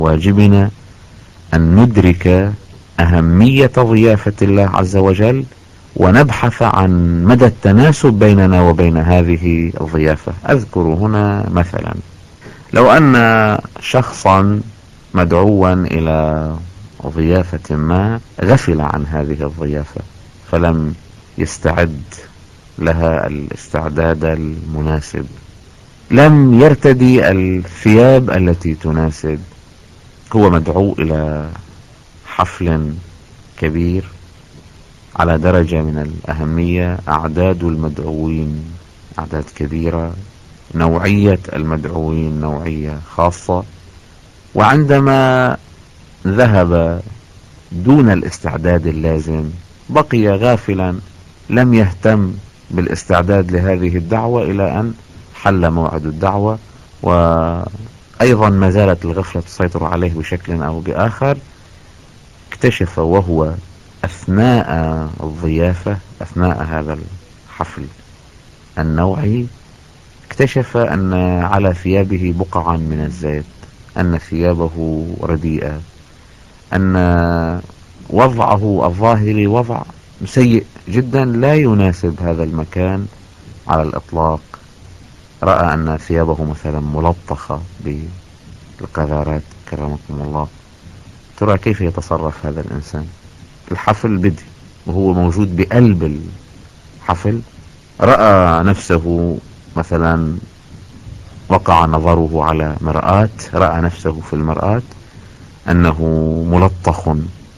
واجبنا أن ندرك أهمية ضيافة الله عز وجل، ونبحث عن مدى التناسب بيننا وبين هذه الضيافة. أذكر هنا مثلا، لو أن شخصا مدعوا إلى ضيافة ما غفل عن هذه الضيافة، فلم يستعد لها الاستعداد المناسب، لم يرتدي الثياب التي تناسب، هو مدعو إلى حفل كبير على درجة من الأهمية، أعداد المدعوين أعداد كبيرة، نوعية المدعوين نوعية خاصة، وعندما ذهب دون الاستعداد اللازم بقي غافلا، لم يهتم بالاستعداد لهذه الدعوة إلى أن حل موعد الدعوة، وأيضا ما زالت الغفلة تسيطر عليه بشكل أو بآخر. اكتشف وهو أثناء الضيافة، أثناء هذا الحفل النوعي، اكتشف أن على ثيابه بقعا من الزيت، أن ثيابه رديئة، أن وضعه الظاهري وضع سيء جدا لا يناسب هذا المكان على الإطلاق. رأى أن ثيابه مثلا ملطخة بالقذارات كرمكم الله. ترى كيف يتصرف هذا الإنسان؟ الحفل بدي وهو موجود بقلب الحفل، رأى نفسه مثلا، وقع نظره على مرآة، رأى نفسه في المرآة أنه ملطخ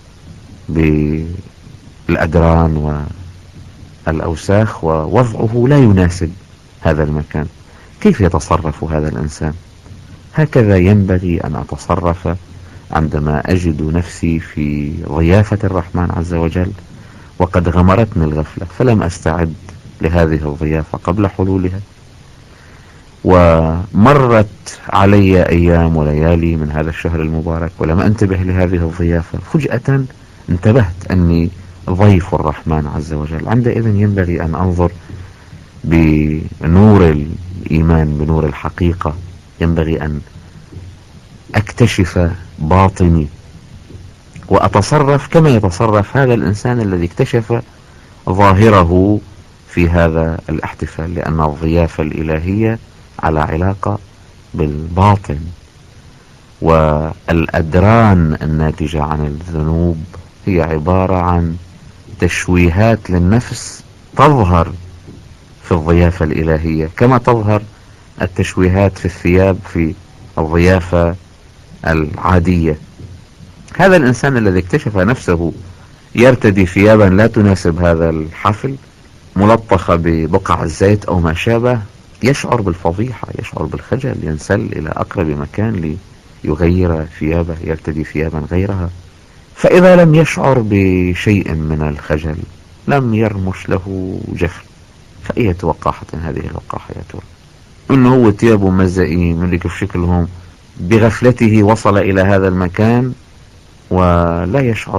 بالأدران والأوساخ، ووضعه لا يناسب هذا المكان. كيف يتصرف هذا الإنسان؟ هكذا ينبغي أن أتصرف عندما أجد نفسي في ضيافة الرحمن عز وجل وقد غمرتني الغفلة، فلم أستعد لهذه الضيافة قبل حلولها، ومرت علي أيام وليالي من هذا الشهر المبارك ولم أنتبه لهذه الضيافة. فجأة انتبهت أني ضيف الرحمن عز وجل. عندئذ ينبغي أن أنظر بنور الإيمان، بنور الحقيقة، ينبغي أن أكتشف باطني وأتصرف كما يتصرف هذا الإنسان الذي اكتشف ظاهره في هذا الاحتفال، لأن الضيافة الإلهية على علاقة بالباطن، والأدران الناتجة عن الذنوب هي عبارة عن تشويهات للنفس تظهر في الضيافة الإلهية، كما تظهر التشويهات في الثياب في الضيافة العادية. هذا الإنسان الذي اكتشف نفسه يرتدي ثيابا لا تناسب هذا الحفل، ملطخة ببقع الزيت أو ما شابه، يشعر بالفضيحة، يشعر بالخجل، ينسل إلى أقرب مكان ليغير ثيابه، يرتدي ثيابا غيرها. فإذا لم يشعر بشيء من الخجل، لم يرمش له جفل، فأية وقاحة هذه الوقاحة يا ترى؟ إنه هو ثيابه مزئين اللي كيف شكلهم، بغفلته وصل إلى هذا المكان ولا يشعر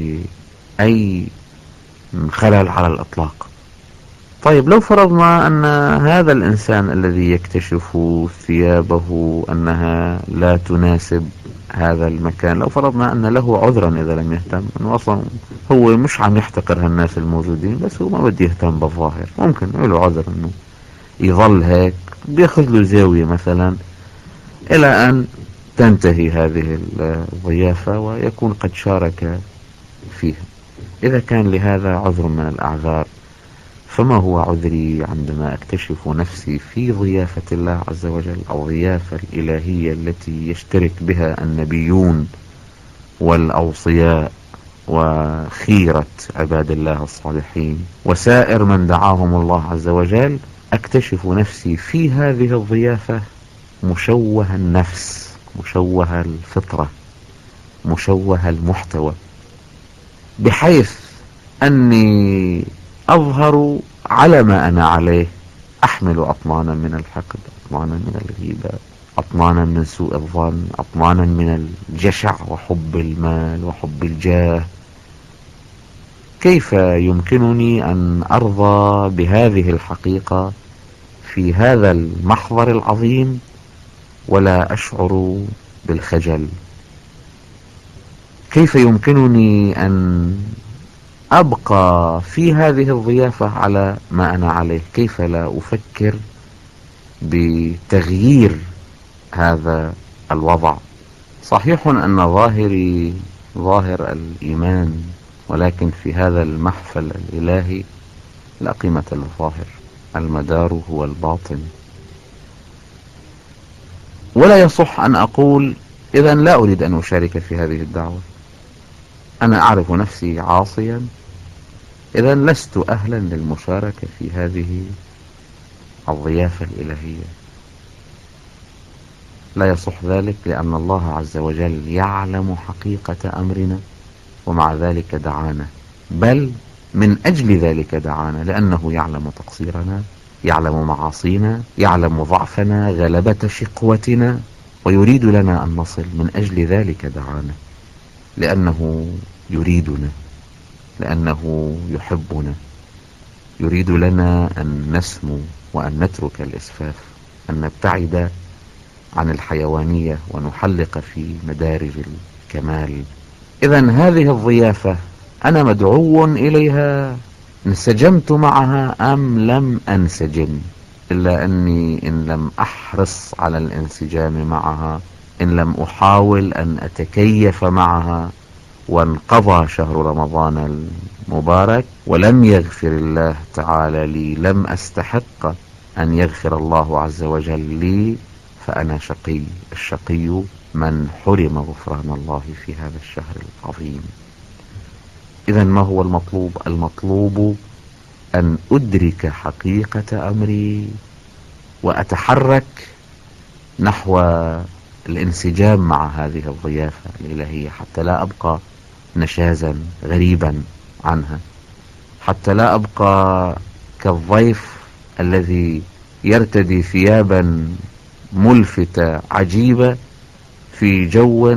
بأي خلل على الإطلاق. طيب لو فرضنا أن هذا الإنسان الذي يكتشف ثيابه أنها لا تناسب هذا المكان، لو فرضنا أن له عذرا إذا لم يهتم، أنه أصلا هو مش عم يحتقر هالناس الموجودين، بس هو ما بده يهتم بالظاهر، ممكن له عذر أنه يظل هيك، بياخذ له زاوية مثلا إلى أن تنتهي هذه الضيافة ويكون قد شارك فيها. إذا كان لهذا عذر من الأعذار، فما هو عذري عندما أكتشف نفسي في ضيافة الله عز وجل، أو ضيافة الإلهية التي يشترك بها النبيون والأوصياء وخيرة عباد الله الصالحين وسائر من دعاهم الله عز وجل؟ أكتشف نفسي في هذه الضيافة مشوه النفس، مشوه الفطرة، مشوه المحتوى، بحيث أني أظهر على ما أنا عليه، أحمل أطنانا من الحقد، أطنانا من الغيبة، أطنانا من سوء الظن، أطنانا من الجشع وحب المال وحب الجاه. كيف يمكنني أن أرضى بهذه الحقيقة في هذا المحضر العظيم ولا أشعر بالخجل كيف يمكنني أن أبقى في هذه الضيافة على ما أنا عليه؟ كيف لا أفكر بتغيير هذا الوضع؟ صحيح أن ظاهري ظاهر الإيمان، ولكن في هذا المحفل الإلهي لا قيمة للظاهر، المدار هو الباطن. ولا يصح أن أقول إذن لا أريد أن أشارك في هذه الدعوة، أنا أعرف نفسي عاصيا، إذن لست أهلا للمشاركة في هذه الضيافة الإلهية. لا يصح ذلك، لأن الله عز وجل يعلم حقيقة أمرنا، ومع ذلك دعانا، بل من أجل ذلك دعانا، لأنه يعلم تقصيرنا، يعلم معاصينا، يعلم ضعفنا، غلبة شقوتنا، ويريد لنا أن نصل. من أجل ذلك دعانا، لأنه يريدنا، لأنه يحبنا، يريد لنا أن نسمو وأن نترك الإسفاف، أن نبتعد عن الحيوانية ونحلق في مدارج الكمال. إذن هذه الضيافة أنا مدعو إليها، انسجمت معها أم لم أنسجم؟ إلا أني إن لم أحرص على الانسجام معها، إن لم أحاول أن أتكيف معها، وانقضى شهر رمضان المبارك ولم يغفر الله تعالى لي، لم أستحق أن يغفر الله عز وجل لي، فأنا شقي. الشقي من حرم غفران الله في هذا الشهر العظيم. إذن ما هو المطلوب؟ المطلوب أن أدرك حقيقة أمري وأتحرك نحو الانسجام مع هذه الضيافة الإلهية، حتى لا أبقى نشازا غريبا عنها، حتى لا أبقى كالضيف الذي يرتدي ثيابا ملفتة عجيبة في جو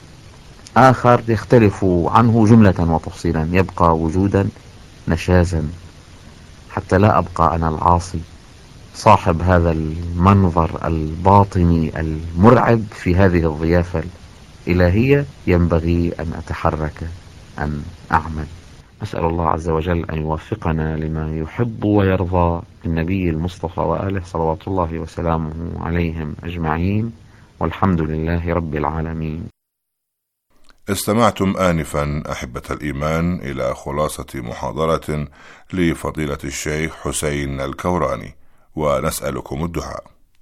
آخر يختلف عنه جملة وتفصيلا، يبقى وجودا نشازا، حتى لا أبقى أنا العاصي صاحب هذا المنظر الباطني المرعب في هذه الضيافة الإلهية. ينبغي أن أتحرك، أن أعمل. أسأل الله عز وجل أن يوفقنا لما يحب ويرضى، النبي المصطفى وآله صلوات الله وسلامه عليهم أجمعين، والحمد لله رب العالمين. استمعتم آنفا أحبة الإيمان إلى خلاصة محاضرة لفضيلة الشيخ حسين الكوراني، ونسألكم الدعاء.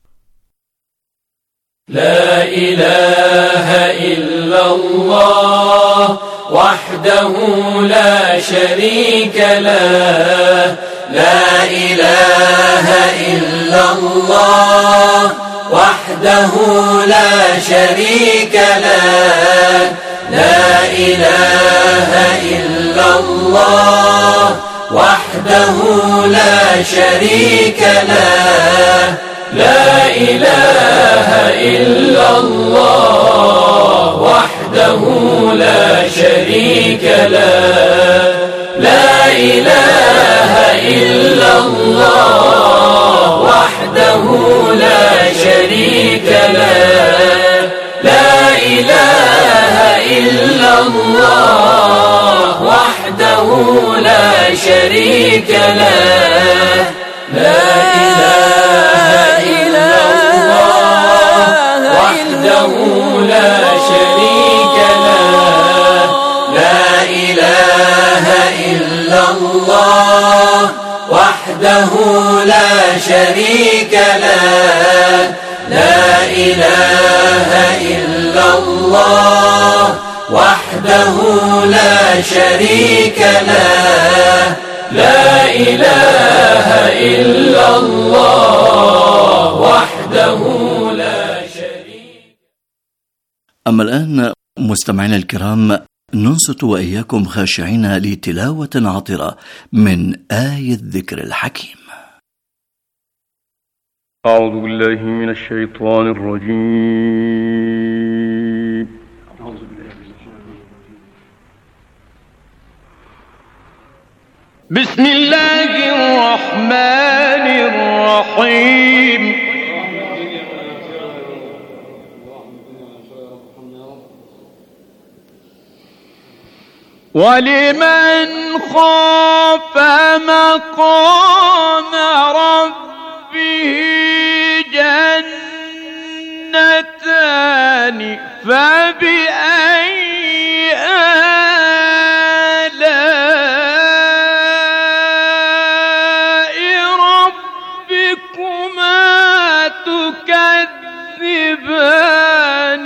لا إله إلا الله وحده لا شريك له، لا إله إلا الله وحده لا شريك له، لا إله إلا الله وحده لا شريك له، لا إله إلا الله وحده لا شريك له، لا إله إلا الله وحده لا شريك له، لا إله إلا الله وحده لا شريك له، لا إله إلا الله وحده لا شريك له، لا إله إلا الله وحده لا شريك له، لا إله إلا الله وحده لا شريك له، لا إله إلا الله وحده لا شريك. أما الآن مستمعينا الكرام، ننصت وإياكم خاشعين لتلاوة عطرة من آية الذكر الحكيم. أعوذ بالله من الشيطان الرجيم. بسم الله الرحمن الرحيم. ولمن خاف مقام ربه جنتان فبأي آلاء ربكما تكذبان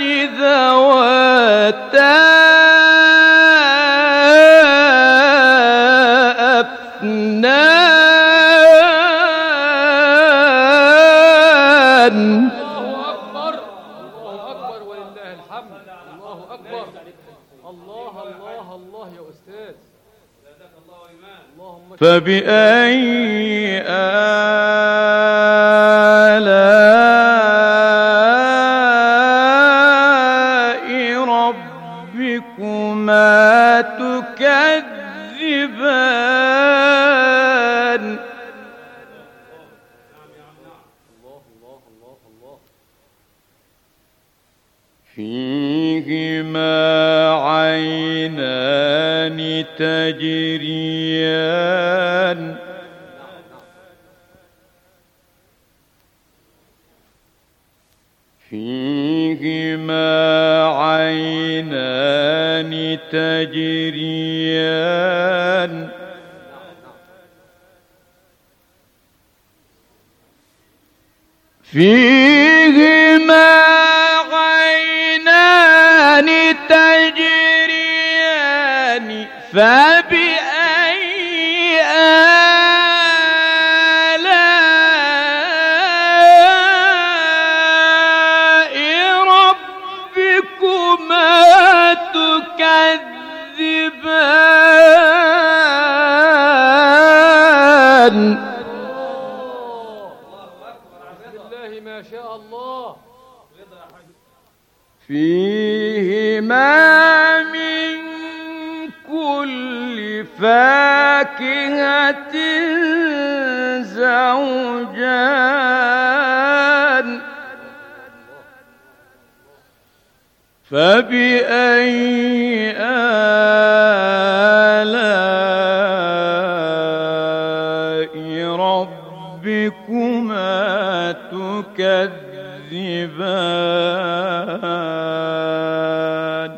ذواتا أفنان. الله أكبر ولله الحمد. الله أكبر. الله الله الله يا أستاذ. فبأي آلاء ربكما تكذبان. فيهما عينان تجريان فيهما عينان تجريان فيهما عينان تجريان فبأي آلاء ربكما تكذبان. ما شاء الله. فيهما من كل فاكهة زوجان فبأي آلاء ربكما تكذبان.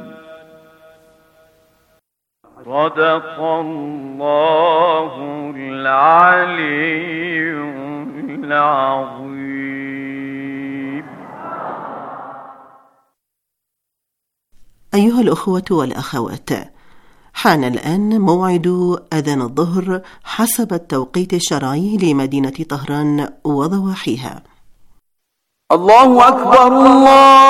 صدق الله العلي العظيم. أيها الأخوة والأخوات، حان الآن موعد أذان الظهر حسب التوقيت الشرعي لمدينة طهران وضواحيها. الله أكبر الله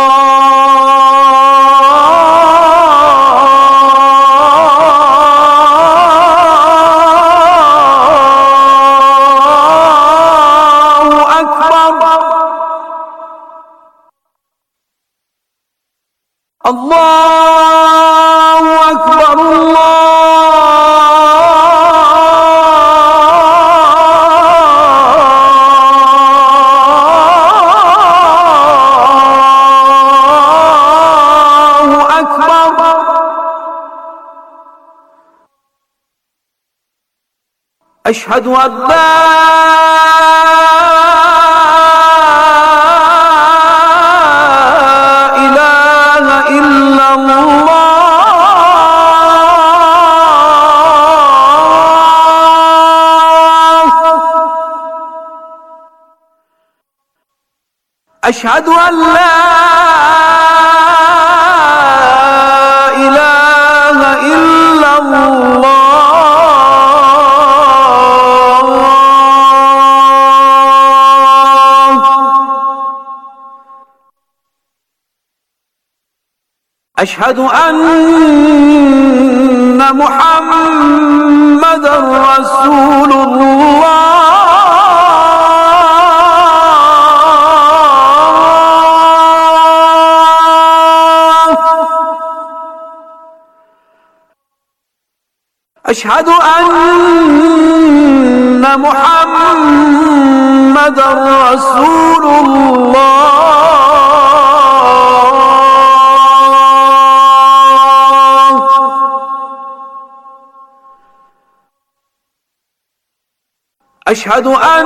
أكبر. الله أكبر الله أشهد أن لا إله إلا الله. أشهد أن لا إله إلا الله. أشهد أن محمدًا رسول الله. أشهد أن محمدًا رسول الله. أشهد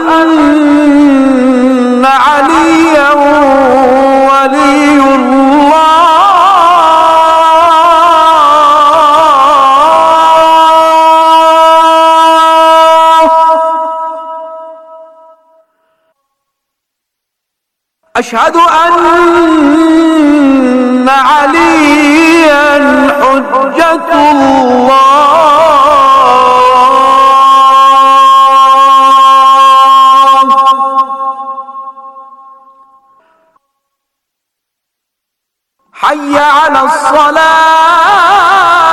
أن عليا ولي الله. أشهد أن عليا حجة الله. حي على الصلاة.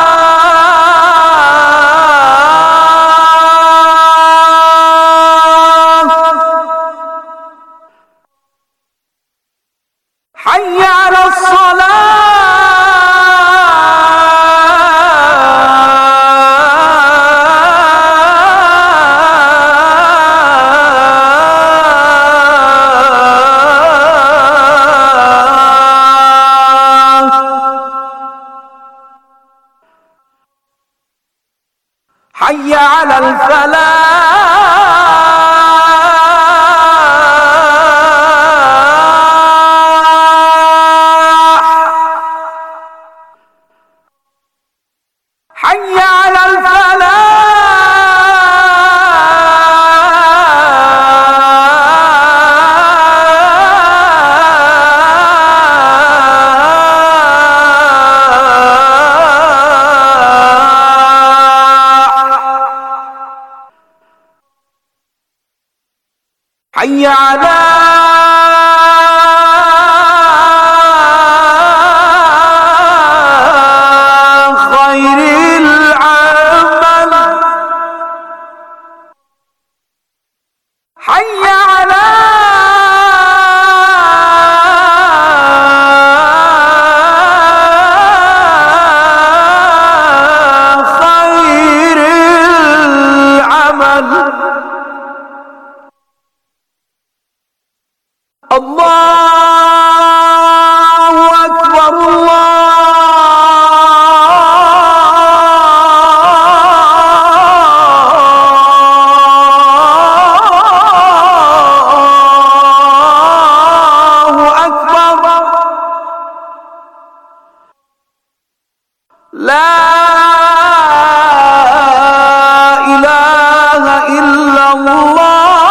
حي على الصلاة. حي على الفلاح. حي على الفلاح. حي على خير العمل. حي على خير العمل. الله أكبر. الله أكبر. لا إله إلا الله.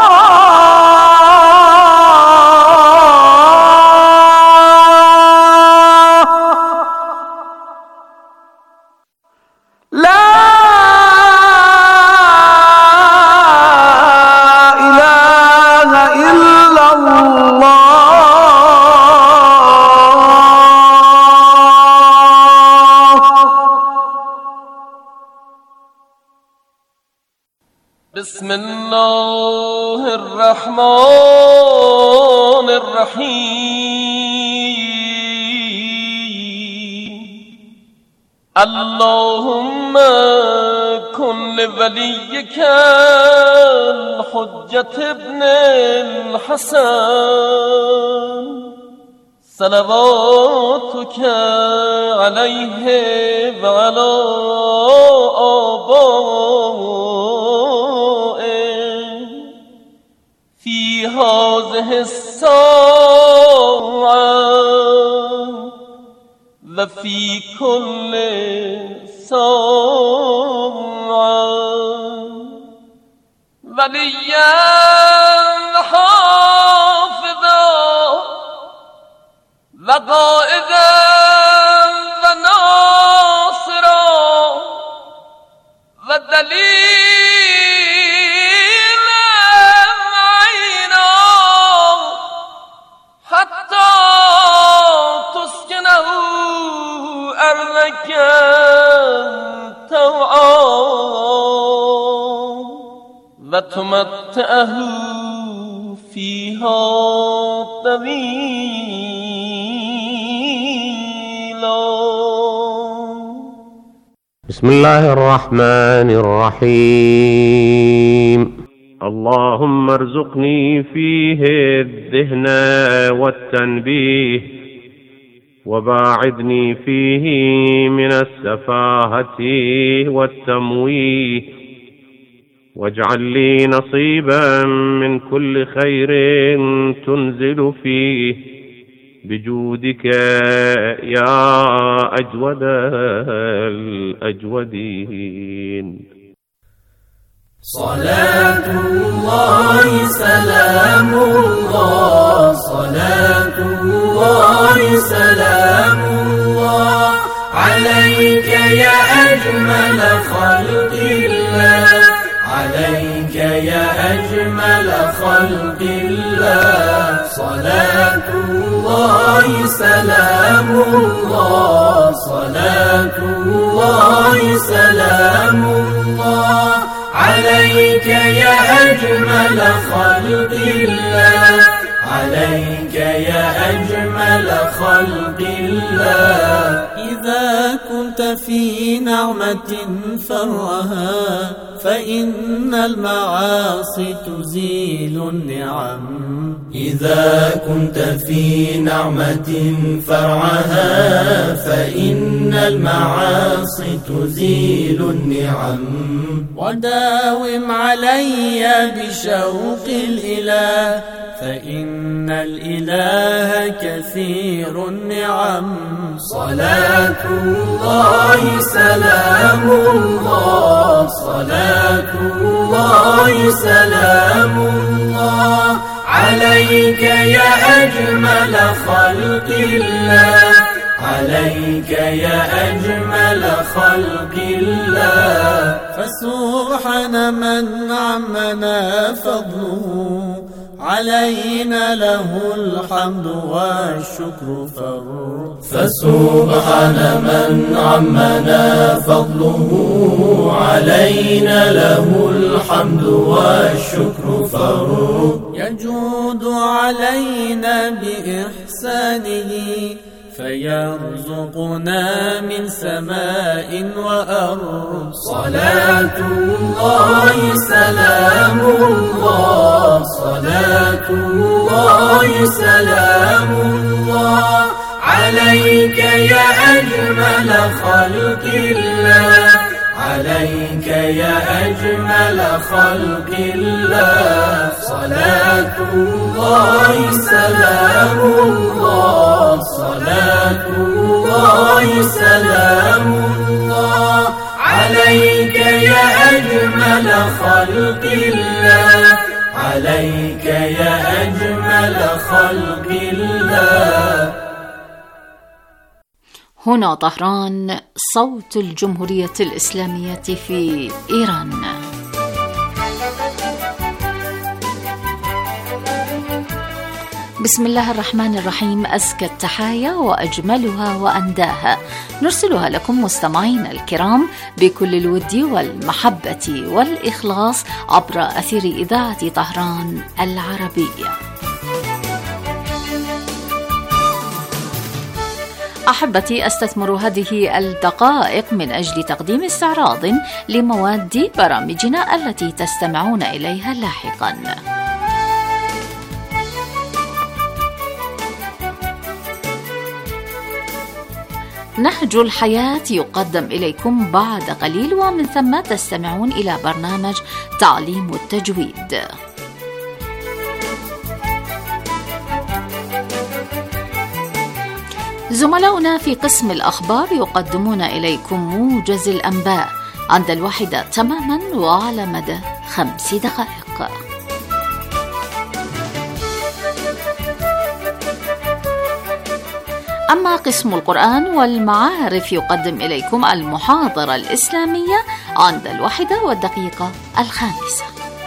بسم الله الرحمن الرحيم. اللهم كن لوليك الحجة ابن الحسن صلواتك عليه وعلى آبائه في هذه الساعة وفي كل ساعة وليا حافظا وقائدا وناصرا ودليلا عينا حتى تسكنه أرضك طوعا وتمتعه فيها طويلا. بسم الله الرحمن الرحيم. اللهم ارزقني فيه الذهن والتنبيه وباعدني فيه من السفاهة والتمويه واجعل لي نصيبا من كل خير تنزل فيه بجودك يا أجود الأجودين. صلاة الله سلام الله، صلاة الله سلام الله عليك يا أجمل خلق الله، عليك يا أجمل خلق الله. صلاة الله سلام الله، صلاة الله سلام الله عليك يا أجمل خلق الله، عليك يا أجمل خلق الله. إذا كنت في نعمة فرها فإن المعاصي تزيل النعم، إذا كنت في نعمة فرعها فإن المعاصي تزيل النعم. وداوم علي بشوق الإله فإن الإله كثير النعم. صلاة الله سلام الله، صلاة الله سلام الله عليك يا أجمل خلق الله، عليك يا أجمل خلق الله. فسبحان من عمنا فضله علينا له الحمد والشكر فر. فسبحان من عمنا فضله علينا له الحمد والشكر فر. يجود علينا بإحسانه فيرزقنا من سماء وأرض. صلاة الله سلام الله، صلاة الله سلام الله عليك يا أجمل خلق الله، عليك يا أجمل خلق الله. صلاة الله سلام الله، صلاة الله سلام الله عليك يا أجمل خلق الله، عليك يا أجمل خلق الله. هنا طهران، صوت الجمهورية الإسلامية في إيران. بسم الله الرحمن الرحيم. أزكى التحايا وأجملها وأنداها نرسلها لكم مستمعينا الكرام بكل الود والمحبة والإخلاص عبر أثير إذاعة طهران العربية. أحبتي، أستثمر هذه الدقائق من أجل تقديم استعراض لمواد برامجنا التي تستمعون إليها لاحقا. نهج الحياة يقدم إليكم بعد قليل، ومن ثم تستمعون إلى برنامج تعليم التجويد. زملاؤنا في قسم الأخبار يقدمون إليكم موجز الأنباء عند 1 تماما وعلى مدى 5 دقائق. أما قسم القرآن والمعارف يقدم إليكم المحاضرة الإسلامية عند 1:05.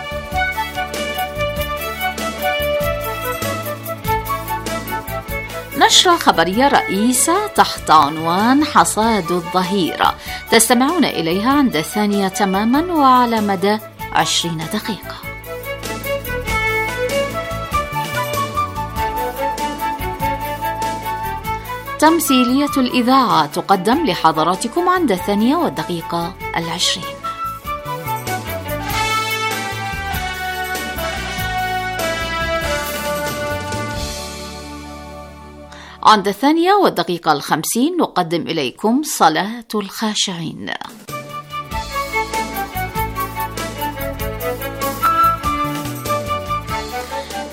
نشرة خبرية رئيسة تحت عنوان حصاد الظهيرة تستمعون إليها عند 2 تماما وعلى مدى 20 دقيقة. تمثيلية الإذاعة تقدم لحضراتكم عند 2:20. عند 2:50 نقدم إليكم صلاة الخاشعين.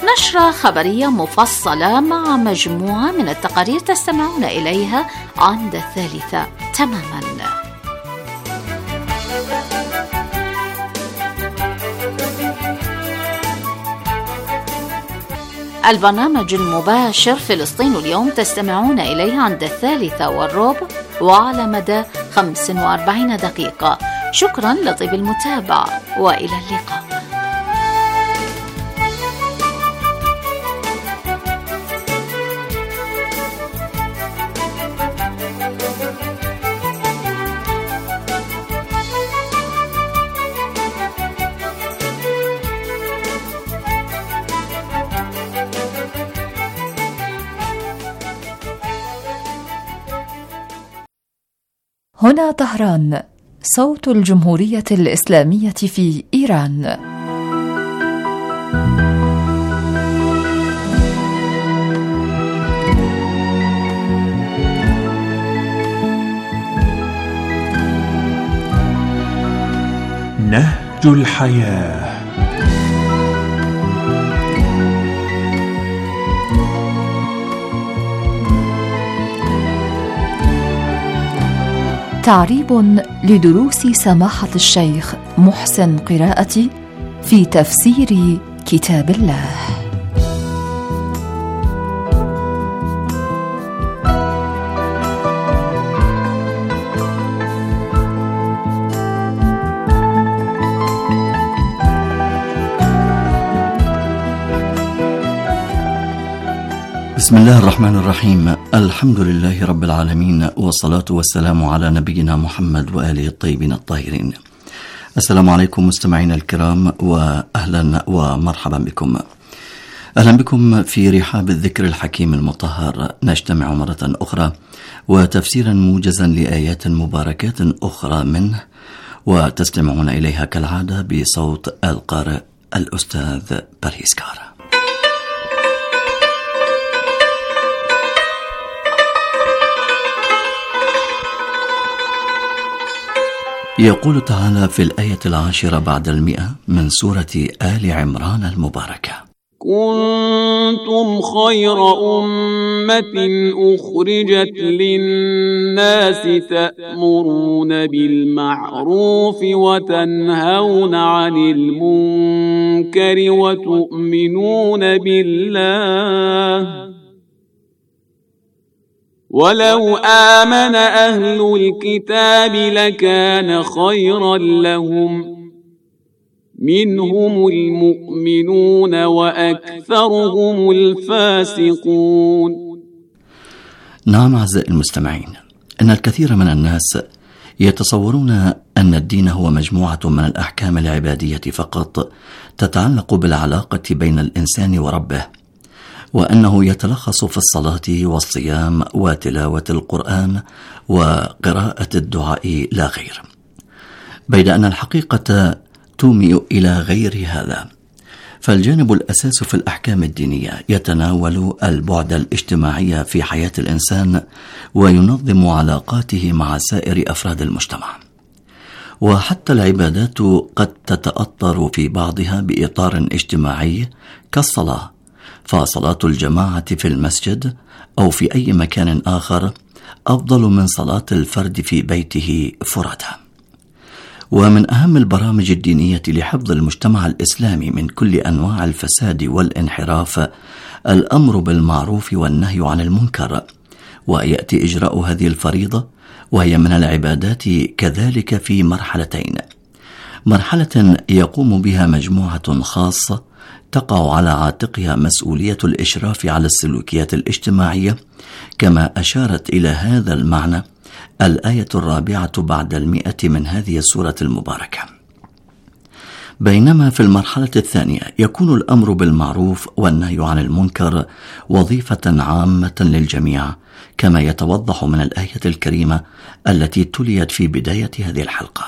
ونشرة خبرية مفصلة مع مجموعة من التقارير تستمعون إليها عند 3 تماما. البرنامج المباشر فلسطين اليوم تستمعون إليه عند 3:15 وعلى مدى 45 دقيقة. شكرا لطيب المتابعة وإلى اللقاء. هنا طهران، صوت الجمهورية الإسلامية في إيران. نهج الحياة. تعريب لدروس سماحة الشيخ محسن قراءتي في تفسير كتاب الله. بسم الله الرحمن الرحيم. الحمد لله رب العالمين، والصلاة والسلام على نبينا محمد وآله الطيبين الطاهرين. السلام عليكم مستمعينا الكرام، وأهلا ومرحبا بكم. أهلا بكم في رحاب الذكر الحكيم المطهر. نجتمع مرة أخرى وتفسيرا موجزا لآيات مباركات أخرى منه، وتستمعون إليها كالعادة بصوت القارئ الأستاذ باريسكار. يقول تعالى في الآية 10 بعد 100 من سورة آل عمران المباركة: كنتم خير أمة أخرجت للناس تأمرون بالمعروف وتنهون عن المنكر وتؤمنون بالله ولو آمن أهل الكتاب لكان خيرا لهم منهم المؤمنون وأكثرهم الفاسقون. نعم أعزائي المستمعين، إن الكثير من الناس يتصورون أن الدين هو مجموعة من الأحكام العبادية فقط تتعلق بالعلاقة بين الإنسان وربه، وأنه يتلخص في الصلاة والصيام وتلاوة القرآن وقراءة الدعاء لا غير، بيد أن الحقيقة تومئ إلى غير هذا. فالجانب الأساس في الأحكام الدينية يتناول البعد الاجتماعي في حياة الإنسان، وينظم علاقاته مع سائر أفراد المجتمع. وحتى العبادات قد تتأطر في بعضها بإطار اجتماعي كالصلاة، فصلاة الجماعة في المسجد أو في أي مكان آخر أفضل من صلاة الفرد في بيته فرادى. ومن أهم البرامج الدينية لحفظ المجتمع الإسلامي من كل أنواع الفساد والانحراف الأمر بالمعروف والنهي عن المنكر، ويأتي إجراء هذه الفريضة وهي من العبادات كذلك في مرحلتين: مرحلة يقوم بها مجموعة خاصة تقع على عاتقها مسؤولية الإشراف على السلوكيات الاجتماعية، كما أشارت إلى هذا المعنى الآية 4 بعد 100 من هذه السورة المباركة. بينما في المرحلة الثانية يكون الأمر بالمعروف والنهي عن المنكر وظيفة عامة للجميع، كما يتوضح من الآية الكريمة التي تليت في بداية هذه الحلقة.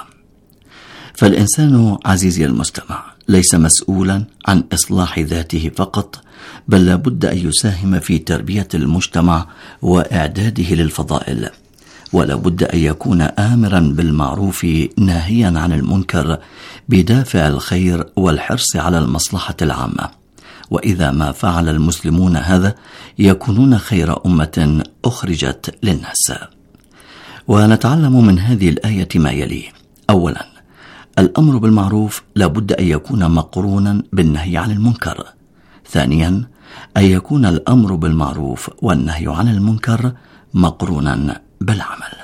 فالإنسان عزيزي المستمع ليس مسؤولا عن إصلاح ذاته فقط، بل لابد أن يساهم في تربية المجتمع وإعداده للفضائل، ولا بد أن يكون آمرا بالمعروف ناهيا عن المنكر بدافع الخير والحرص على المصلحة العامة، وإذا ما فعل المسلمون هذا يكونون خير أمة أخرجت للناس. ونتعلم من هذه الآية ما يلي: أولا، الأمر بالمعروف لابد أن يكون مقرونا بالنهي عن المنكر. ثانيا، أن يكون الأمر بالمعروف والنهي عن المنكر مقرونا بالعمل.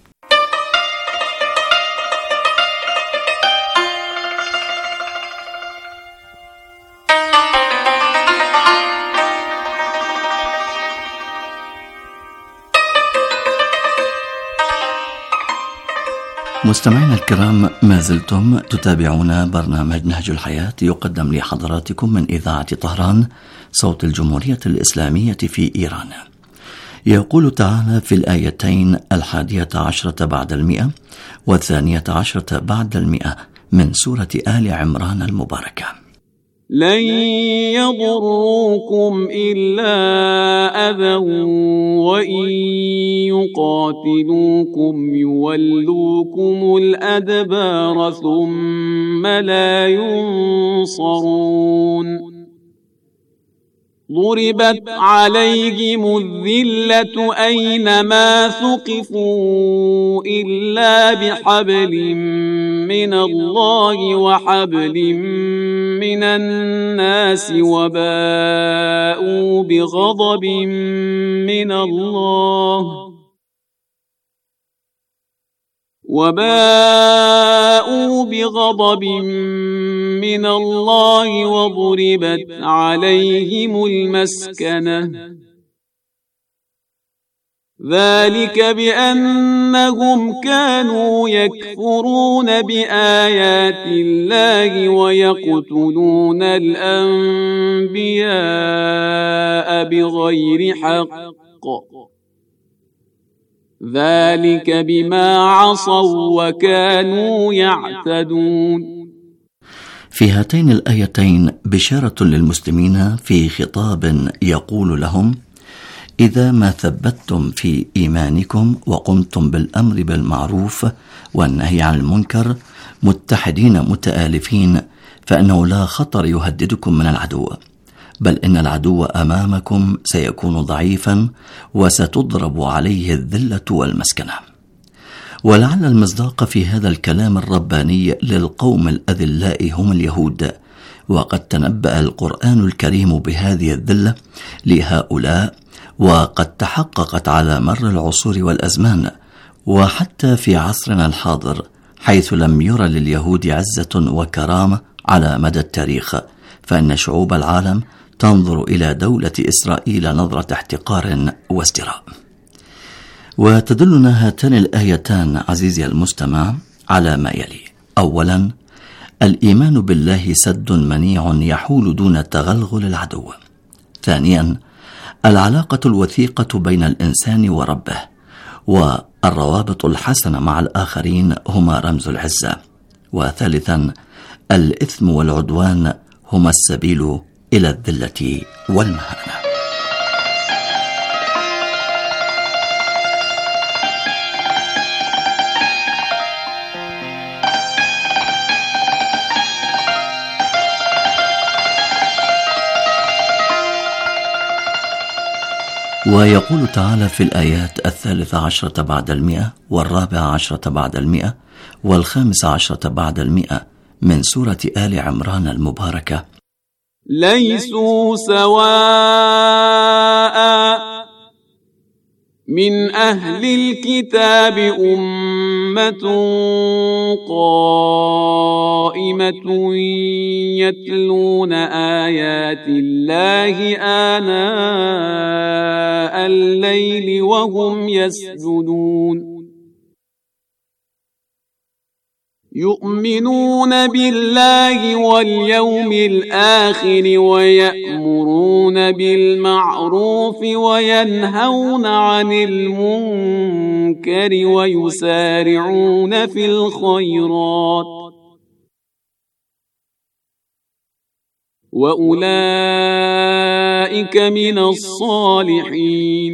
مستمعينا الكرام، ما زلتم تتابعون برنامج نهج الحياة يقدم لحضراتكم من إذاعة طهران صوت الجمهورية الإسلامية في إيران. يقول تعالى في الآيتين 11 بعد 100 و12 بعد 100 من سورة آل عمران المباركة: لن يضروكم إلا أذى وإن يقاتلوكم يولوكم الأدبار ثم لا ينصرون. ضربت عليهم الذلة أينما ثقفوا إلا بحبل من الله وحبل من الناس وباءوا بغضب من الله وضربت عليهم المسكنة. ذلك بأنهم كانوا يكفرون بآيات الله ويقتلون الأنبياء بغير حق. ذلك بما عصوا وكانوا يعتدون. في هاتين الآيتين بشارة للمسلمين في خطاب يقول لهم: إذا ما ثبتتم في إيمانكم وقمتم بالأمر بالمعروف والنهي عن المنكر متحدين متآلفين، فإنه لا خطر يهددكم من العدو، بل إن العدو أمامكم سيكون ضعيفا وستضرب عليه الذلة والمسكنة. ولعل المصداق في هذا الكلام الرباني للقوم الأذلاء هم اليهود، وقد تنبأ القرآن الكريم بهذه الذلة لهؤلاء، وقد تحققت على مر العصور والأزمان، وحتى في عصرنا الحاضر، حيث لم يرى لليهود عزة وكرامة على مدى التاريخ، فإن شعوب العالم تنظر إلى دولة إسرائيل نظرة احتقار وازدراء. وتدلنا هاتان الآيتان عزيزي المستمع على ما يلي: أولا، الإيمان بالله سد منيع يحول دون تغلغل العدو. ثانيا، العلاقة الوثيقة بين الإنسان وربه، والروابط الحسنة مع الآخرين هما رمز العزة. وثالثا، الإثم والعدوان هما السبيل إلى الذلة والمهانة. ويقول تعالى في الآيات 13 بعد 100 و14 بعد 100 و15 بعد 100 من سورة آل عمران المباركة: ليسوا سواء من أهل الكتاب أمة قائمة يتلون آيات الله آناء الليل وهم يسجدون يؤمنون بالله واليوم الآخر ويأمرون بالمعروف وينهون عن المنكر ويسارعون في الخيرات وأولئك من الصالحين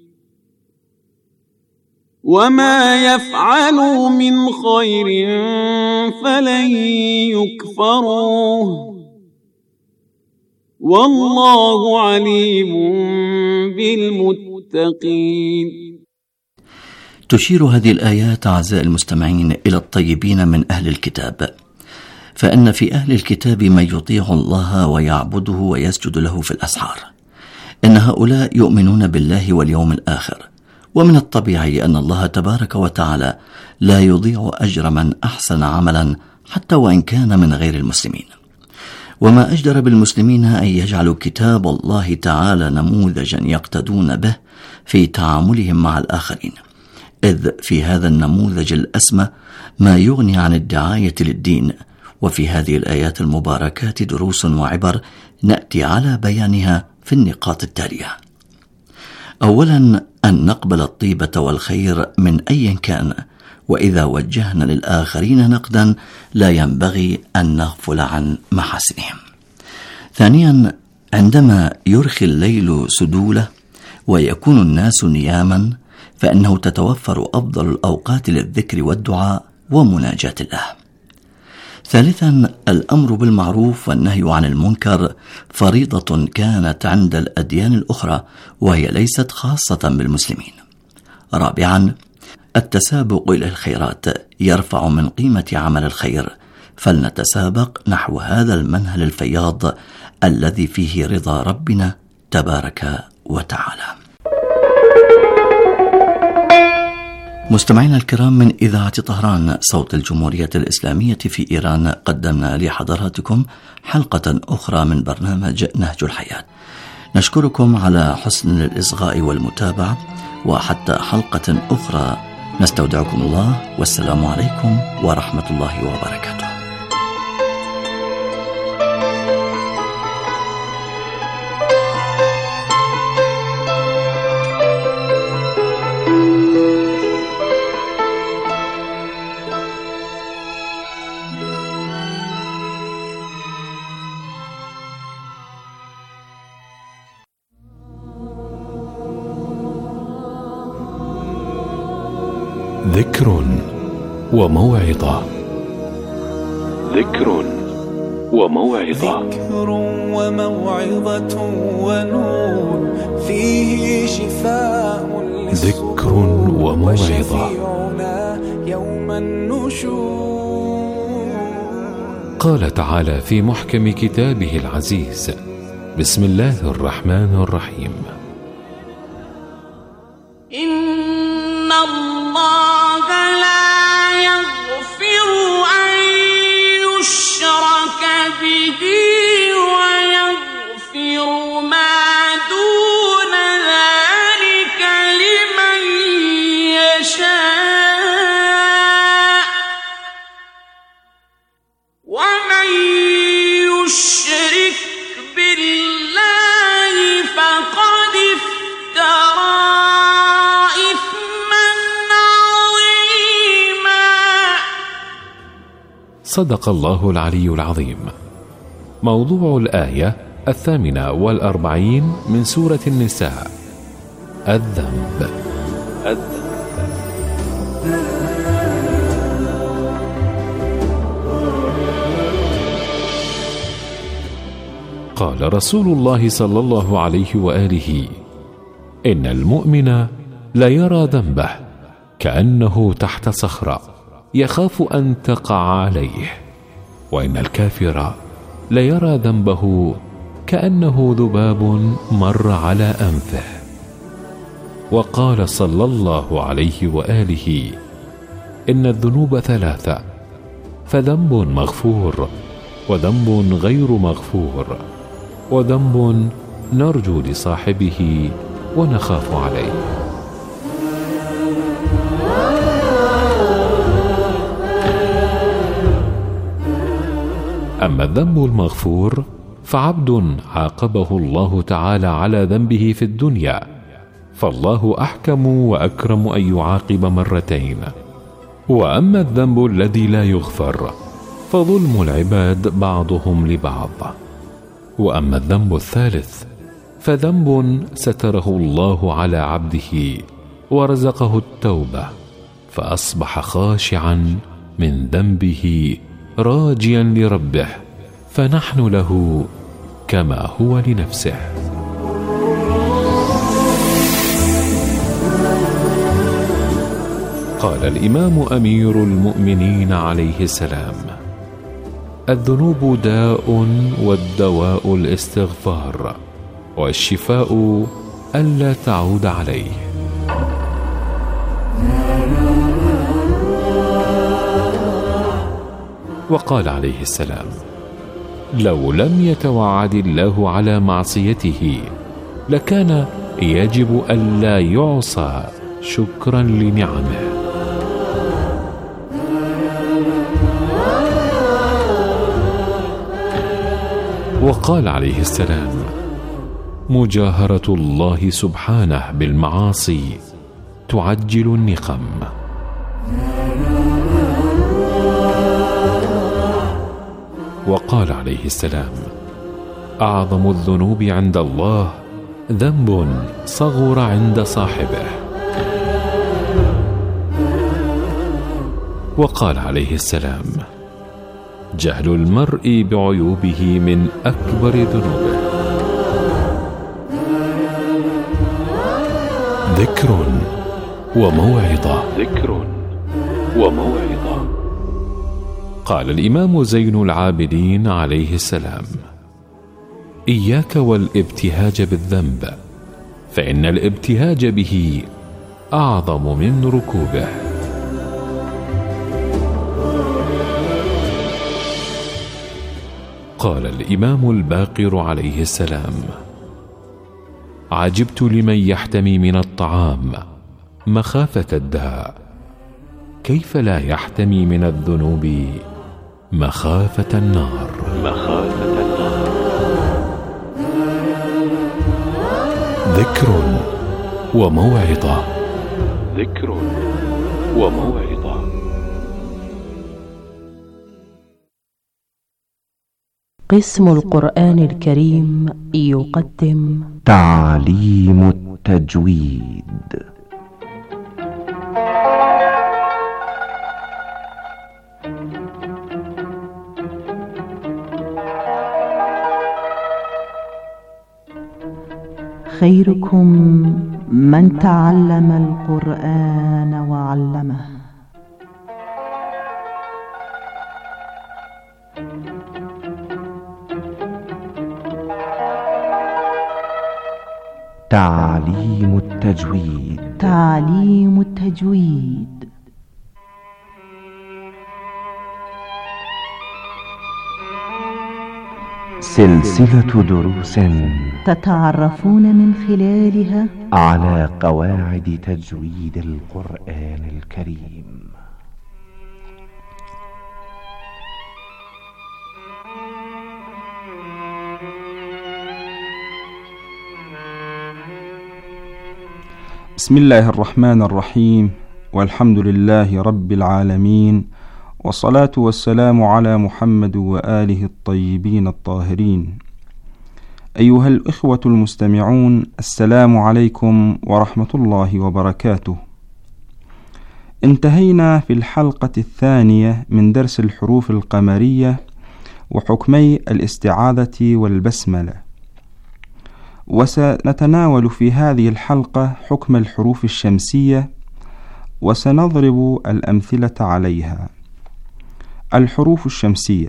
وما يفعلوا من خير فلن يكفروه والله عليم بالمتقين. تشير هذه الآيات أعزائي المستمعين إلى الطيبين من أهل الكتاب، فإن في أهل الكتاب من يطيع الله ويعبده ويسجد له في الأسحار. إن هؤلاء يؤمنون بالله واليوم الآخر، ومن الطبيعي أن الله تبارك وتعالى لا يضيع أجر من أحسن عملا حتى وإن كان من غير المسلمين. وما أجدر بالمسلمين أن يجعلوا كتاب الله تعالى نموذجا يقتدون به في تعاملهم مع الآخرين، إذ في هذا النموذج الأسمى ما يغني عن الدعاية للدين. وفي هذه الآيات المباركات دروس وعبر نأتي على بيانها في النقاط التالية. أولا، أن نقبل الطيبة والخير من أي كان، وإذا وجهنا للآخرين نقدا لا ينبغي أن نغفل عن محاسنهم. ثانيا، عندما يرخي الليل سدوله ويكون الناس نياما فإنه تتوفر أفضل الأوقات للذكر والدعاء ومناجاة الله. ثالثا، الأمر بالمعروف والنهي عن المنكر فريضة كانت عند الأديان الأخرى وهي ليست خاصة بالمسلمين. رابعا، التسابق إلى الخيرات يرفع من قيمة عمل الخير، فلنتسابق نحو هذا المنهل الفياض الذي فيه رضا ربنا تبارك وتعالى. مستمعينا الكرام، من إذاعة طهران صوت الجمهورية الإسلامية في إيران، قدمنا لحضراتكم حلقة أخرى من برنامج نهج الحياة. نشكركم على حسن الإصغاء والمتابعة، وحتى حلقة أخرى نستودعكم الله، والسلام عليكم ورحمة الله وبركاته. ذكر وموعظة. ذكر وموعظة. ذكر وموعظة ونور فيه شفاء ذكر وموعظة يوم النشور. قال تعالى في محكم كتابه العزيز: بسم الله الرحمن الرحيم: إن الله لا يغفر أن يشرك به ويغفر ما دون ذلك لمن يشاء ومن يشرك بالله فقد افترى صدق الله العلي العظيم. موضوع الآية 48 من سورة النساء: الذنب. قال رسول الله صلى الله عليه وآله: إن المؤمن لا يرى ذنبه كأنه تحت صخرة يخاف أن تقع عليه، وإن الكافر ليرى ذنبه كأنه ذباب مر على أنفه. وقال صلى الله عليه وآله: إن الذنوب ثلاثة، فذنب مغفور، وذنب غير مغفور، وذنب نرجو لصاحبه ونخاف عليه. أما الذنب المغفور فعبد عاقبه الله تعالى على ذنبه في الدنيا، فالله أحكم وأكرم أن يعاقب مرتين. وأما الذنب الذي لا يغفر فظلم العباد بعضهم لبعض. وأما الذنب الثالث فذنب ستره الله على عبده ورزقه التوبة، فأصبح خاشعا من ذنبه راجيا لربه، فنحن له كما هو لنفسه. قال الإمام أمير المؤمنين عليه السلام: الذنوب داء، والدواء الاستغفار، والشفاء ألا تعود عليه. وقال عليه السلام: لو لم يتوعد الله على معصيته لكان يجب ألا يعصى شكرا لنعمه. وقال عليه السلام: مجاهرة الله سبحانه بالمعاصي تعجل النقم. وقال عليه السلام: أعظم الذنوب عند الله ذنب صغر عند صاحبه. وقال عليه السلام: جهل المرء بعيوبه من أكبر ذنوبه. ذكر وموعظة. ذكر وموعظة. قال الإمام زين العابدين عليه السلام: إياك والابتهاج بالذنب، فإن الابتهاج به أعظم من ركوبه. قال الإمام الباقر عليه السلام: عجبت لمن يحتمي من الطعام مخافة الداء، كيف لا يحتمي من الذنوب مخافة النار. مخافة النار. ذكر وموعظة. ذكر وموعظة. قسم القرآن الكريم يقدم تعليم التجويد. خيركم من تعلم القرآن وعلمه. تعليم التجويد. تعليم التجويد. سلسلة دروس تتعرفون من خلالها على قواعد تجويد القرآن الكريم. بسم الله الرحمن الرحيم، والحمد لله رب العالمين، والصلاة والسلام على محمد وآله الطيبين الطاهرين. أيها الإخوة المستمعون، السلام عليكم ورحمة الله وبركاته. انتهينا في الحلقة الثانية من درس الحروف القمرية وحكمي الاستعاذة والبسملة، وسنتناول في هذه الحلقة حكم الحروف الشمسية، وسنضرب الأمثلة عليها. الحروف الشمسية: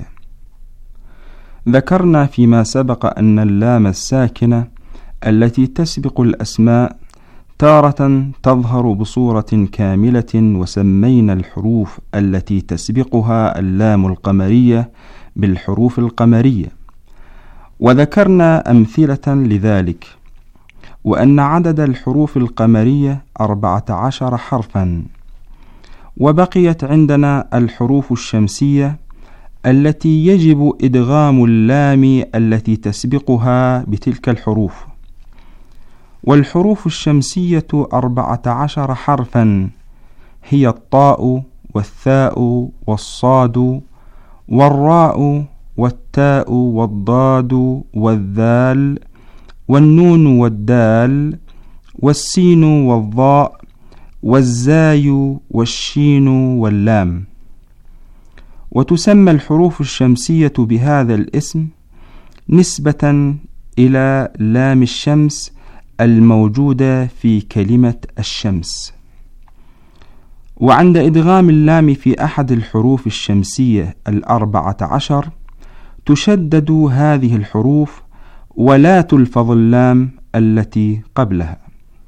ذكرنا فيما سبق أن اللام الساكنة التي تسبق الأسماء تارة تظهر بصورة كاملة، وسمينا الحروف التي تسبقها اللام القمرية بالحروف القمرية، وذكرنا أمثلة لذلك، وأن عدد الحروف القمرية 14 حرفا. وبقيت عندنا الحروف الشمسية التي يجب إدغام اللام التي تسبقها بتلك الحروف. والحروف الشمسية 14 حرفا هي الطاء والثاء والصاد والراء والتاء والضاد والذال والنون والدال والسين والضاء والزاي والشين واللام. وتسمى الحروف الشمسية بهذا الاسم نسبة إلى لام الشمس الموجودة في كلمة الشمس. وعند إدغام اللام في أحد الحروف الشمسية 14 تشدد هذه الحروف ولا تلفظ اللام التي قبلها.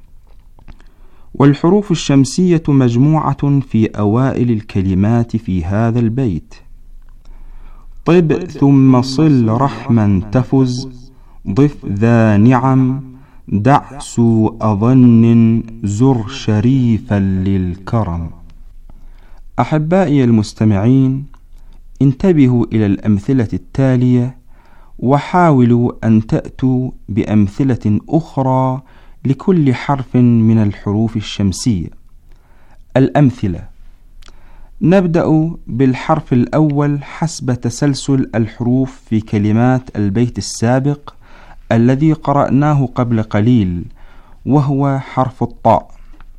والحروف الشمسية مجموعة في أوائل الكلمات في هذا البيت: طب ثم صل رحما تفز، ضف ذا نعم، دع سوء ظن، زر شريفا للكرم. أحبائي المستمعين، انتبهوا إلى الأمثلة التالية وحاولوا أن تأتوا بأمثلة أخرى لكل حرف من الحروف الشمسية. الأمثلة: نبدأ بالحرف الأول حسب تسلسل الحروف في كلمات البيت السابق الذي قرأناه قبل قليل، وهو حرف الطاء.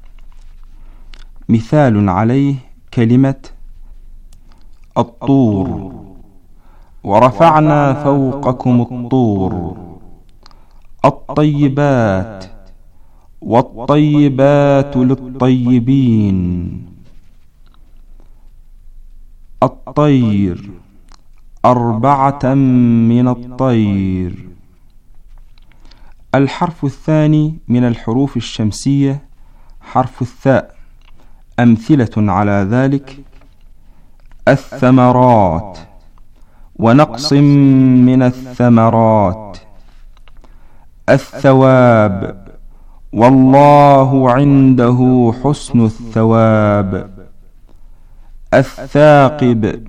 مثال عليه كلمة الطور: ورفعنا فوقكم الطور. الطيبات: والطيبات للطيبين. الطير: 4 من الطير. الحرف الثاني من الحروف الشمسية حرف الثاء. أمثلة على ذلك: الثمرات، ونقص من الثمرات. الثواب، والله عنده حسن الثواب. الثاقب،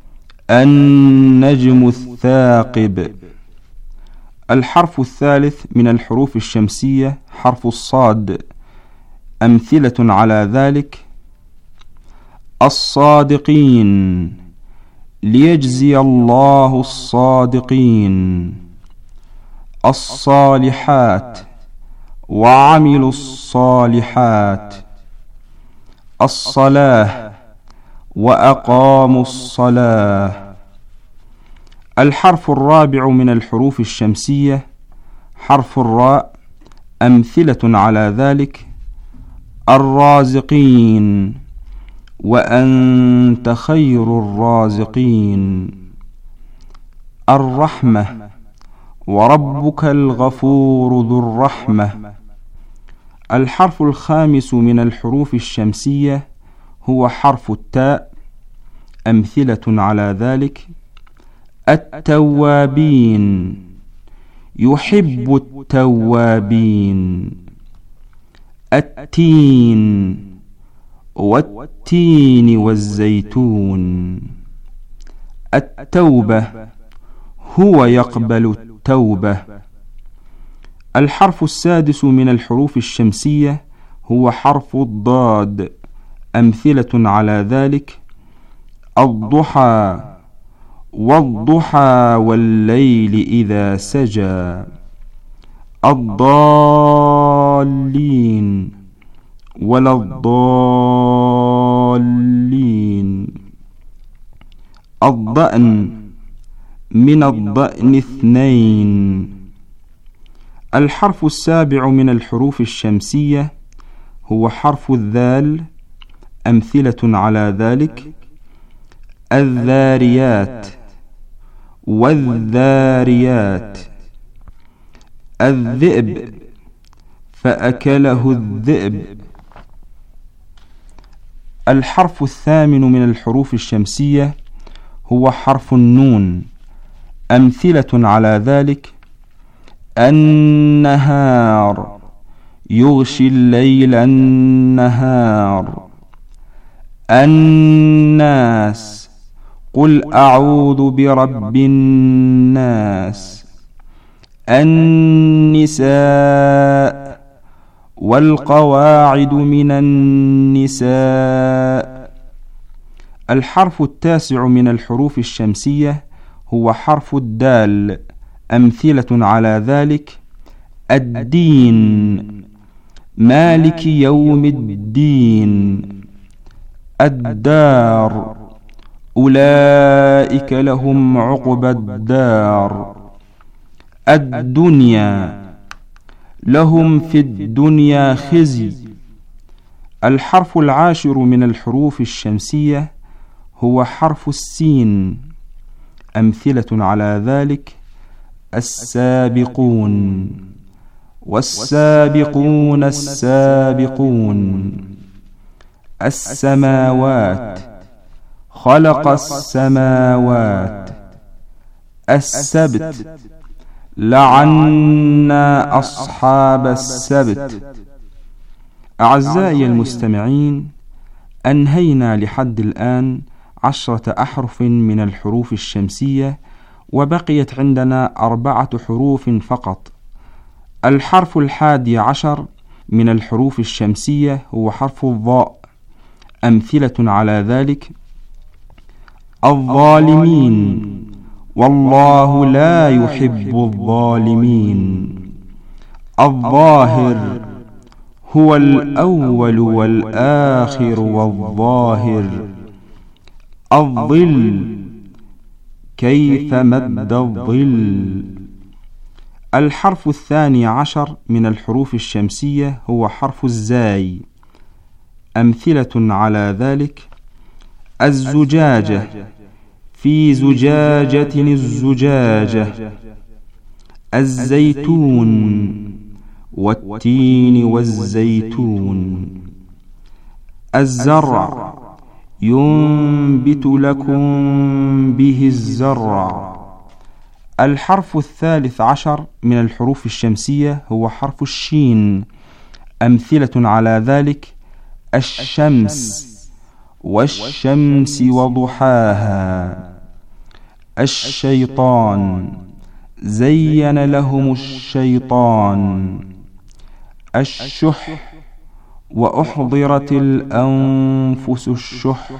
النجم الثاقب. الحرف الثالث من الحروف الشمسية حرف الصاد. أمثلة على ذلك: الصادقين، ليجزي الله الصادقين. الصالحات، وعملوا الصالحات. الصلاة، وأقاموا الصلاة. الحرف الرابع من الحروف الشمسية حرف الراء. أمثلة على ذلك: الرازقين، وأنت خير الرازقين. الرحمة، وربك الغفور ذو الرحمة. الحرف الخامس من الحروف الشمسية هو حرف التاء. أمثلة على ذلك: التوابين، يحب التوابين. التين، والتين والزيتون. التوبة، هو يقبل التوبة. الحرف السادس من الحروف الشمسية هو حرف الضاد. أمثلة على ذلك: الضحى، والضحى والليل إذا سجى. الضالين، ولا الضالين. الضأن، من الضأن 2. الحرف السابع من الحروف الشمسية هو حرف الذال. أمثلة على ذلك: الذاريات، والذاريات. الذئب، فأكله الذئب. الحرف الثامن من الحروف الشمسية هو حرف النون. أمثلة على ذلك: النهار، يغشي الليل النهار. الناس، قل أعوذ برب الناس. النساء، والقواعد من النساء. الحرف التاسع من الحروف الشمسية هو حرف الدال. أمثلة على ذلك: الدين، مالك يوم الدين. الدار، أولئك لهم عقبى الدار. الدنيا لهم في الدنيا خزي. الحرف العاشر من الحروف الشمسية هو حرف السين. أمثلة على ذلك: السابقون، والسابقون السابقون. السماوات، خلق السماوات. السبت، لعنا أصحاب السبت. أعزائي المستمعين، أنهينا لحد الآن 10 أحرف من الحروف الشمسية، وبقيت عندنا 4 حروف فقط. الحرف 11 من الحروف الشمسية هو حرف الضاء. أمثلة على ذلك: الظالمين، والله لا يحب الظالمين. الظاهر، هو الأول والآخر والظاهر. الظل، كيف مد الظل. الحرف 12 من الحروف الشمسية هو حرف الزاي. أمثلة على ذلك: الزجاجة، في زجاجة الزجاجة. الزيتون، والتين والزيتون. الزرع، ينبت لكم به الزرع. الحرف 13 من الحروف الشمسية هو حرف الشين. أمثلة على ذلك: الشمس، والشمس وضحاها. الشيطان، زين لهم الشيطان. الشح، وأحضرت الأنفس الشح.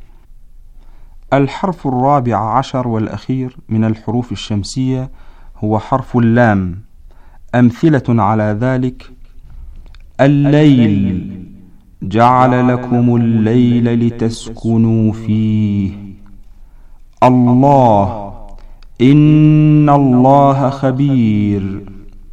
الحرف 14 والأخير من الحروف الشمسية هو حرف اللام. أمثلة على ذلك: الليل، جعل لكم الليل لتسكنوا فيه. الله، إن الله خبير.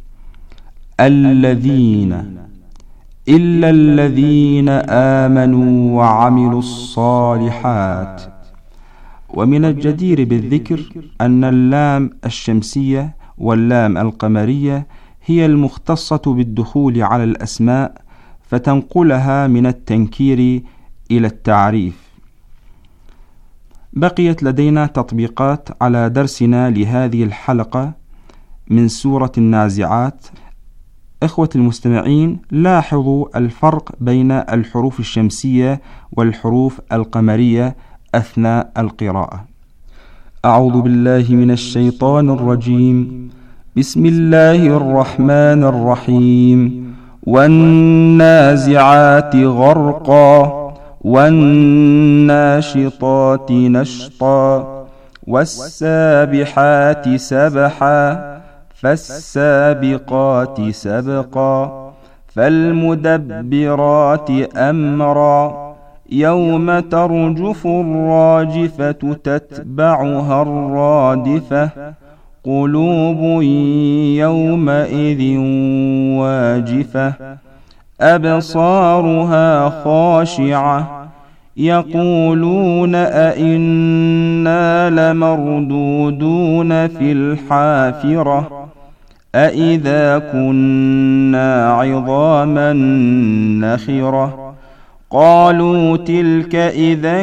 الذين، إلا الذين آمنوا وعملوا الصالحات. ومن الجدير بالذكر أن اللام الشمسية واللام القمرية هي المختصة بالدخول على الأسماء، فتنقلها من التنكير إلى التعريف. بقيت لدينا تطبيقات على درسنا لهذه الحلقة من سورة النازعات. إخوة المستمعين، لاحظوا الفرق بين الحروف الشمسية والحروف القمرية أثناء القراءة. أعوذ بالله من الشيطان الرجيم. بسم الله الرحمن الرحيم. والنازعات غرقا، والناشطات نشطا، والسابحات سبحا، فالسابقات سبقا، فالمدبرات أمرا، يوم ترجف الراجفة تتبعها الرادفة، قلوب يومئذ واجفة، أبصارها خاشعة، يقولون أئنا لمردودون في الحافرة، أئذا كنا عظاما نخرة، قالوا تلك إذا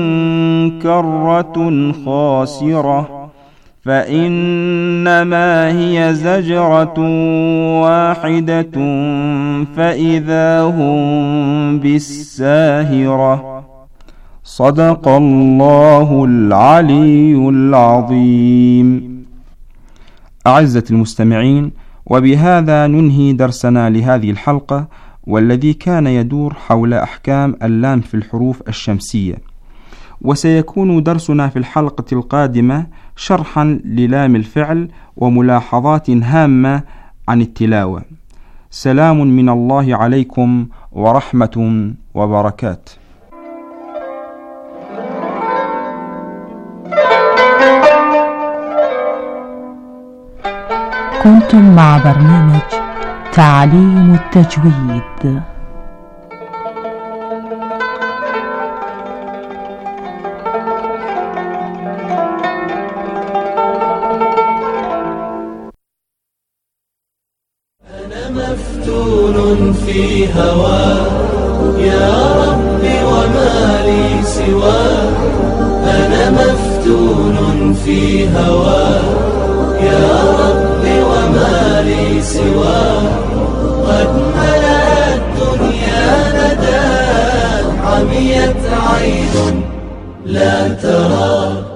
كرة خاسرة، فإنما هي زجرة واحدة فإذا هم بالساهرة. صدق الله العلي العظيم. أعزة المستمعين، وبهذا ننهي درسنا لهذه الحلقة، والذي كان يدور حول أحكام اللام في الحروف الشمسية. وسيكون درسنا في الحلقة القادمة شرحا للام الفعل وملاحظات هامة عن التلاوة. سلام من الله عليكم ورحمة وبركاته. كنتم مع برنامج تعليم التجويد. أنا مفتون في هواك يا ربي وما لي سواك. أنا مفتون في هواك يا ربي وما لي سواك. قد ملأت الدنيا ندى عميت عين لا ترى.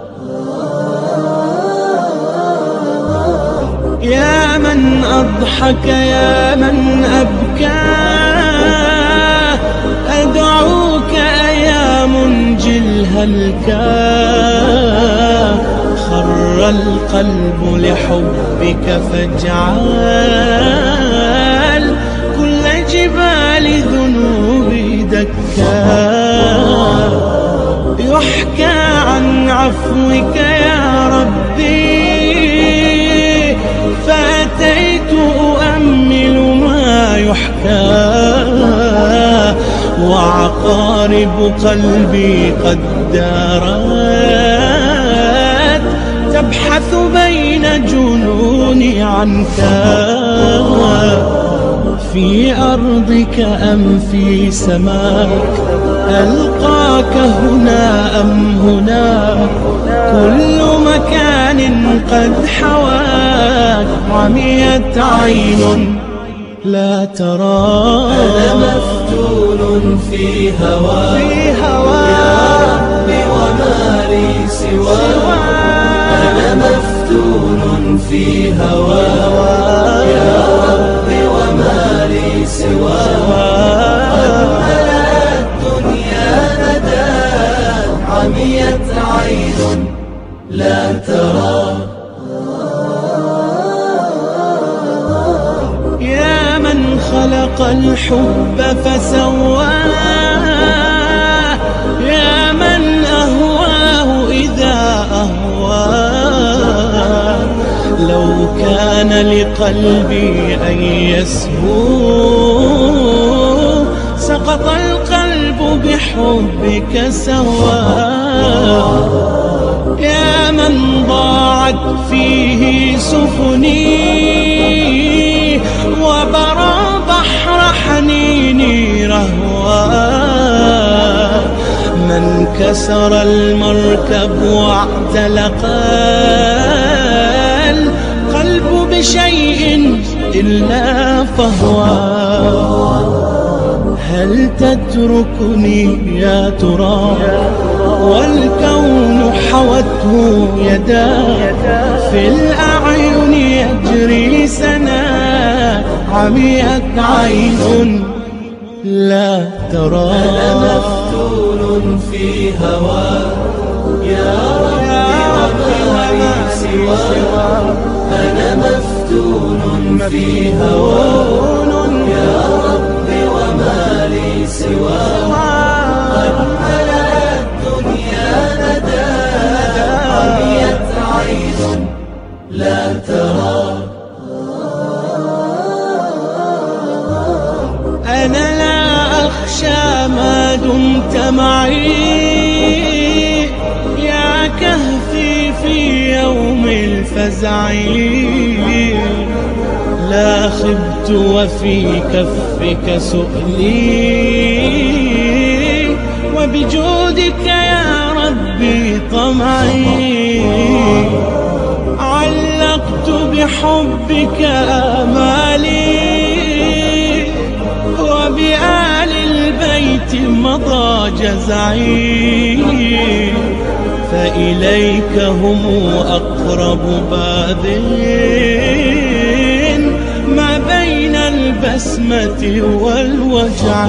يا من أضحك يا من أبكى أدعوك يا منجي الهلكى. خر القلب لحبك فاجعل كل جبال ذنوبي دكا. يحكى عن عفوك يا ربي فأتيت أؤمل ما يحكى. وعقارب قلبي قد دارت تبحث بين جنوني عنك. في أرضك أم في سماك ألقاك هنا أم هناك. كل مكان قد حواك عميت عين لا ترى. أنا مفتون في هواك يا ربي وما لي سواك. أنا مفتون في هواك يا ربي وما لي سواك. قد ملأت الدنيا ندى عميت عين لا ترى. يا من خلق الحب فسواه. يا من أهواه إذا أهواه. لو كان لقلبي أن يسهو سقط القلب بحبك سواه. يا من ضاعت فيه سفني وبرى بحر حنيني رهواه. من كسر المركب واعتلق القلب بشيء إلا فهواه. هل تتركني يا ترى والكون حوته يدا. في الأعين يجري سنا عميت عين لا ترى. أنا مفتون في هواك يا ربي وما لي سواك. أنا مفتون في هواك يا ربي وما لي سواك. قد ملأت الدنيا ندى عميت عين لا ترى. أنا لا أخشى ما دمت معي يا كهفي في يوم الفزع. لا خبت وفي كفك سؤلي وبجودك يا ربي طمعي. علقت بحبك آمالي وبآل البيت مضى جزعي. فإليك هم أقرب باد ما بين البسمة والوجع.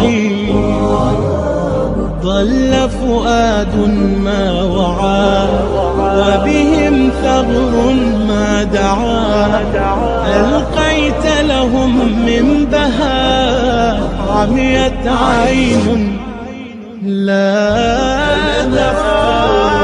ضل فؤاد ما وعى وبهم ثغر ما دعا. ألقيت لهم من بهاء عميت عين لا